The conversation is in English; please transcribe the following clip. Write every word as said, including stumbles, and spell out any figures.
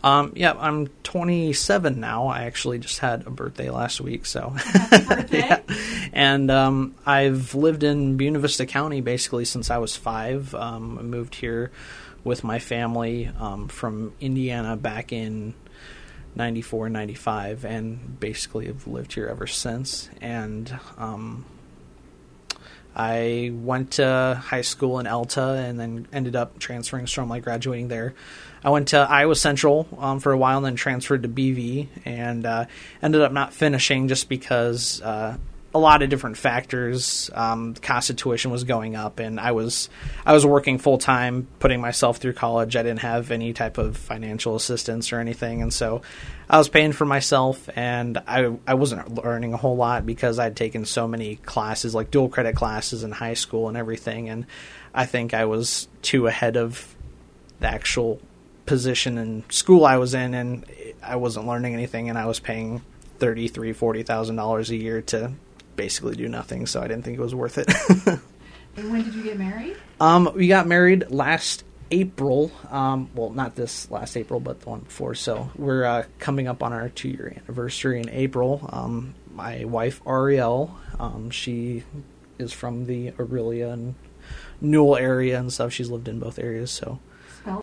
Um, yeah, I'm twenty-seven now. I actually just had a birthday last week, so Happy birthday. yeah. And um, I've lived in Buena Vista County basically since I was five. Um, I moved here with my family um, from Indiana back in ninety-four, ninety-five, and basically have lived here ever since. And um, I went to high school in Elta and then ended up transferring from like graduating there. I went to Iowa Central um, for a while and then transferred to B V and uh, ended up not finishing just because uh, a lot of different factors. Um, the cost of tuition was going up, and I was I was working full time, putting myself through college. I didn't have any type of financial assistance or anything, and so I was paying for myself, and I I wasn't learning a whole lot because I'd taken so many classes, like dual credit classes in high school and everything, and I think I was too ahead of the actual position in school I was in, and I wasn't learning anything, and I was paying thirty-three, forty thousand dollars a year to basically do nothing, so I didn't think it was worth it. And when did you get married? Um, we got married last April. Um, well, not this last April, but the one before. So we're uh, coming up on our two-year anniversary in April. Um, my wife, Ariel, um, she is from the Aurelia and Newell area and stuff. She's lived in both areas, so